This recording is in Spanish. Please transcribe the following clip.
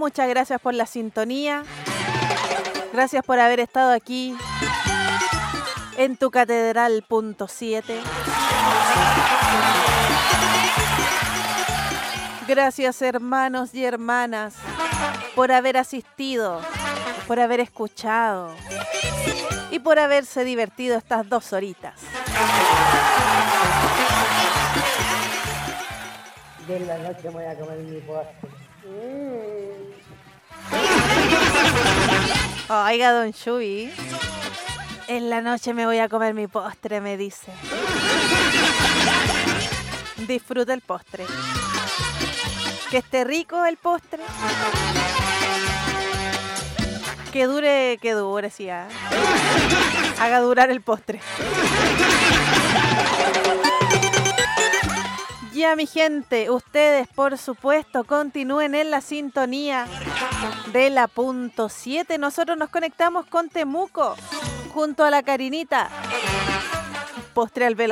muchas gracias por la sintonía. Gracias por haber estado aquí en tu Catedral.7. Gracias, hermanos y hermanas, por haber asistido, por haber escuchado y por haberse divertido estas 2 horitas. De la noche me voy a comer mi postre. Oiga, don Shubi, en la noche me voy a comer mi postre, me dice. Disfruta el postre. Que esté rico el postre. Que dure, sí. Haga durar el postre. Ya, mi gente, ustedes, por supuesto, continúen en la sintonía de la punto 7. Nosotros nos conectamos con Temuco, junto a la Karinita. Postre al velo.